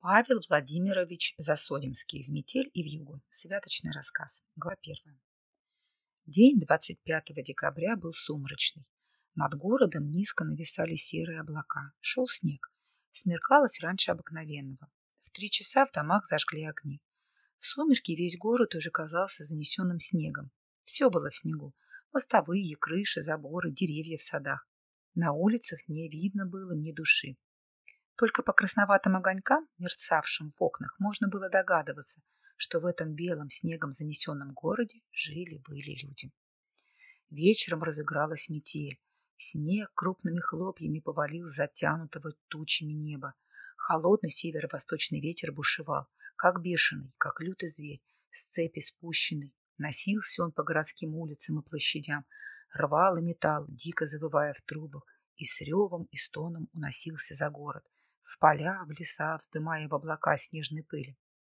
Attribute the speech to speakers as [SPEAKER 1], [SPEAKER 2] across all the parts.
[SPEAKER 1] Павел Владимирович Засодимский. В метель и вьюгу. Святочный рассказ. Глава 1. День 25 декабря был сумрачный. Над городом низко нависали серые облака. Шел снег. Смеркалось раньше обыкновенного. В 3 часа в домах зажгли огни. В сумерки весь город уже казался занесенным снегом. Все было в снегу. Мостовые, крыши, заборы, деревья в садах. На улицах не видно было ни души. Только по красноватым огонькам, мерцавшим в окнах, можно было догадываться, что в этом белом снегом занесенном городе жили-были люди. Вечером разыгралась метель. Снег крупными хлопьями повалил с затянутого тучами неба. Холодный северо-восточный ветер бушевал, как бешеный, как лютый зверь, с цепи спущенный. Носился он по городским улицам и площадям, рвал и металл, дико завывая в трубах, и с ревом и стоном уносился за город, в поля, в леса, вздымая в облака снежной пыли.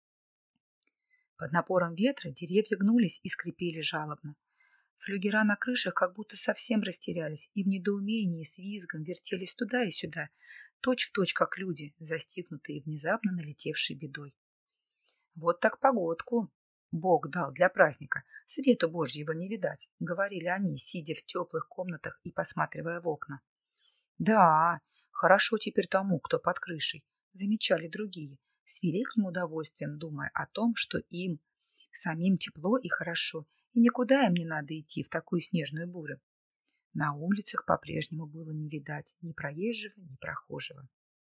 [SPEAKER 1] Под напором ветра деревья гнулись и скрипели жалобно. Флюгера на крышах как будто совсем растерялись и в недоумении с визгом вертелись туда и сюда, точь-в-точь, как люди, застигнутые внезапно налетевшей бедой. «Вот так погодку Бог дал для праздника, свету Божьего не видать», — говорили они, сидя в теплых комнатах и посматривая в окна. «Да, хорошо теперь тому, кто под крышей», — замечали другие, с великим удовольствием думая о том, что им самим тепло и хорошо, и никуда им не надо идти в такую снежную бурю. На улицах по-прежнему было не видать ни проезжего, ни прохожего.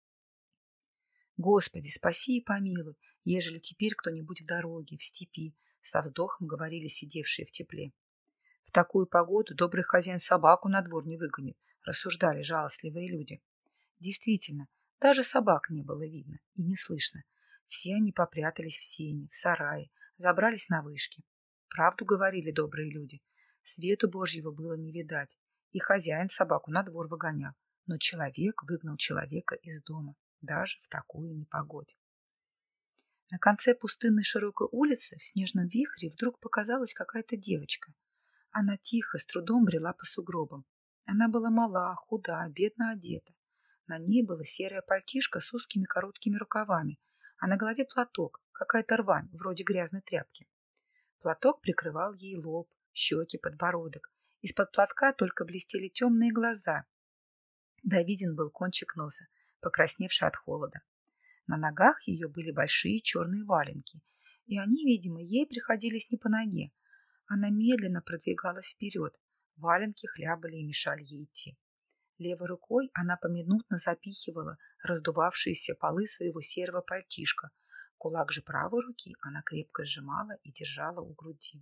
[SPEAKER 1] «Господи, спаси и помилуй, ежели теперь кто-нибудь в дороге, в степи», — со вздохом говорили сидевшие в тепле. «В такую погоду добрый хозяин собаку на двор не выгонит», — рассуждали жалостливые люди. Действительно, даже собак не было видно и не слышно. Все они попрятались в сени, в сарае, забрались на вышки. Правду говорили добрые люди. Свету Божьего было не видать, и хозяин собаку на двор выгонял, но человек выгнал человека из дома, даже в такую непогодь. На конце пустынной широкой улицы в снежном вихре вдруг показалась какая-то девочка. Она тихо, с трудом брела по сугробам. Она была мала, худа, бедно одета. На ней было серое пальтишко с узкими короткими рукавами, а на голове платок, какая-то рвань, вроде грязной тряпки. Платок прикрывал ей лоб, щеки, подбородок. Из-под платка только блестели темные глаза. Да виден был кончик носа, покрасневший от холода. На ногах ее были большие черные валенки, и они, видимо, ей приходились не по ноге. Она медленно продвигалась вперед. Валенки хлябали и мешали ей идти. Левой рукой она поминутно запихивала раздувавшиеся полы своего серого пальтишка. Кулак же правой руки она крепко сжимала и держала у груди.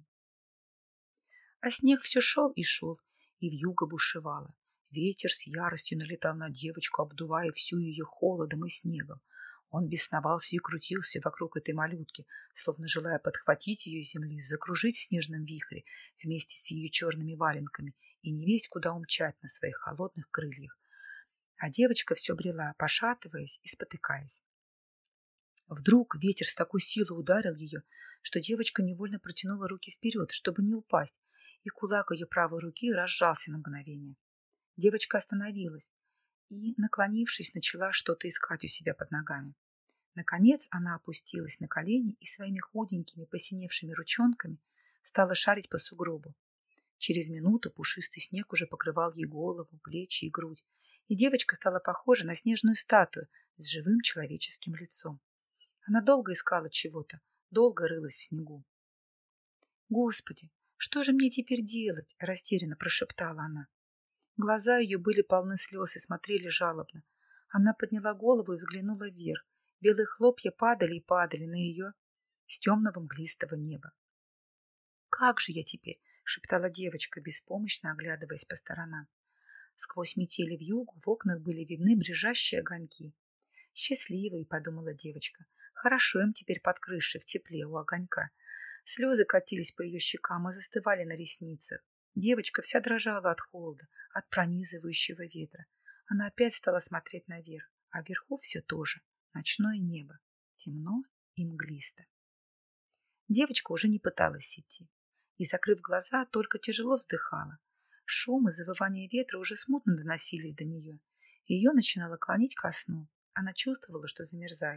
[SPEAKER 1] А снег все шел, и вьюга бушевала. Ветер с яростью налетал на девочку, обдувая всю ее холодом и снегом. Он бесновался и крутился вокруг этой малютки, словно желая подхватить ее с земли, закружить в снежном вихре вместе с ее черными валенками и невесть куда умчать на своих холодных крыльях. А девочка все брела, пошатываясь и спотыкаясь. Вдруг ветер с такой силой ударил ее, что девочка невольно протянула руки вперед, чтобы не упасть, и кулак ее правой руки разжался на мгновение. Девочка остановилась и, наклонившись, начала что-то искать у себя под ногами. Наконец она опустилась на колени и своими худенькими посиневшими ручонками стала шарить по сугробу. Через минуту пушистый снег уже покрывал ей голову, плечи и грудь, и девочка стала похожа на снежную статую с живым человеческим лицом. Она долго искала чего-то, долго рылась в снегу. «Господи, что же мне теперь делать?» – растерянно прошептала она. Глаза ее были полны слез и смотрели жалобно. Она подняла голову и взглянула вверх. Белые хлопья падали и падали на ее с темного мглистого неба. «Как же я теперь?» – шептала девочка, беспомощно оглядываясь по сторонам. Сквозь метели вьюгу в окнах были видны брежащие огоньки. «Счастливые», — подумала девочка. «Хорошо им теперь под крышей, в тепле, у огонька». Слезы катились по ее щекам и застывали на ресницах. Девочка вся дрожала от холода, от пронизывающего ветра. Она опять стала смотреть наверх, а вверху все то же. Ночное небо. Темно и мглисто. Девочка уже не пыталась идти. И, закрыв глаза, только тяжело вздыхала. Шум и завывание ветра уже смутно доносились до нее. Ее начинало клонить ко сну. Она чувствовала, что замерзает.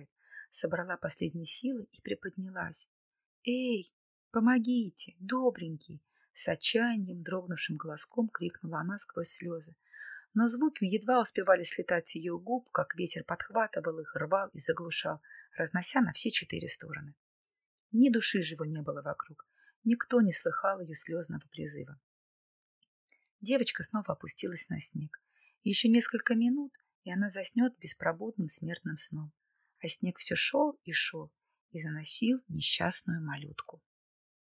[SPEAKER 1] собрала последние силы и приподнялась. «Эй, помогите, добренький!» С отчаянием, дрогнувшим голоском крикнула она сквозь слезы. Но звуки едва успевали слетать с ее губ, как ветер подхватывал их, рвал и заглушал, разнося на все 4 стороны. Ни души живой не было вокруг. Никто не слыхал ее слезного призыва. Девочка снова опустилась на снег. Еще несколько минут, и она заснет беспробудным смертным сном. А снег все шел и заносил несчастную малютку.